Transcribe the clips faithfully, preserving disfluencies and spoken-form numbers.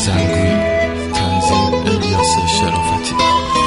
زنگویی. تنظیم الیاس شرافتی.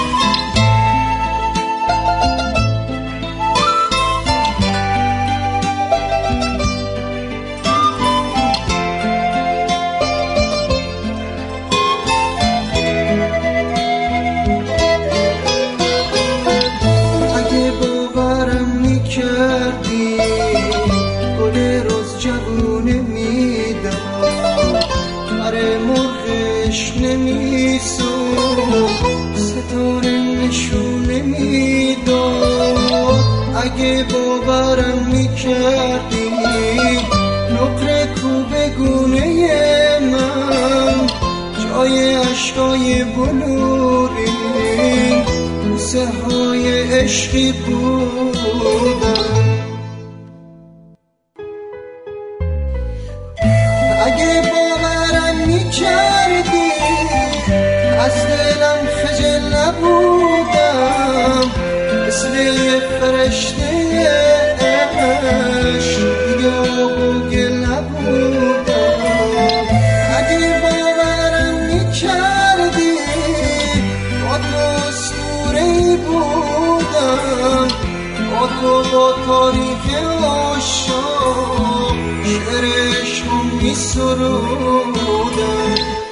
اگه باورم میکردی گل روز جوونه میداد، برای مرغش نمیسود، ستاره نشونه میداد. اگه باورم میکردی نقره کوبه گونه من جای عشقای بلورین بوسه های عشقی بودن. اگه باورم میکردی از دلم خجل نبودم، مثل یه فرشته عشق دیگه آب و گل نبودم. اگه باورم میکردی با تو اسطوره‌ای بودم، با تو با تاریخ عاشق شعر عشقم میسرودم.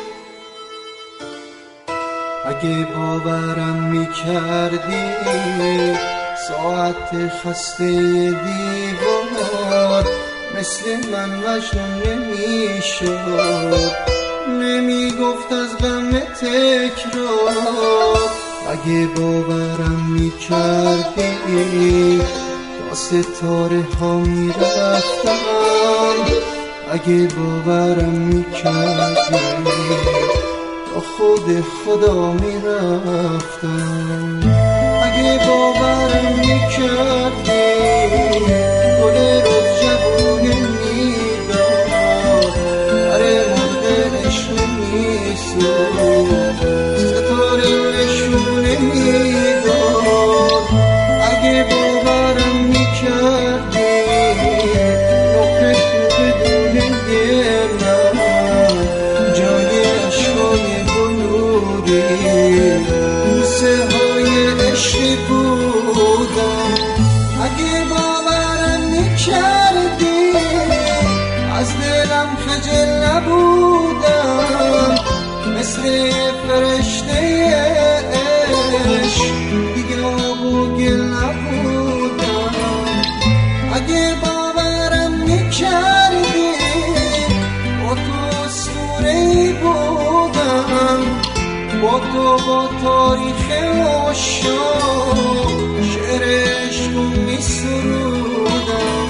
اگه باورم میکردی ساعت خسته دیوار مثل من مجنون نمیشد، نمیگفت از غم تکرار. اگه باورم میکردی تا ستاره ها میرفتم، اگه باورم میکردی تا خود خدا میرفتم. اگه باورم میکردی گل روز جوونه میداد، برای مرده عشق میسود، ستاره نشونه میداد. اگه باورم میکردی نقره کوبه گونه من جای عشقای بلوری بوسه های عشقی بودم. اگه باورم میکردی از دلم خجل نبودم، مثل فرشته عشق دیگه آب و گل نبودم. اگه باورم میکردی با تو اسطوره‌ای بودم، با تو با تاریخ عاشق شعر عشقم میسرودم.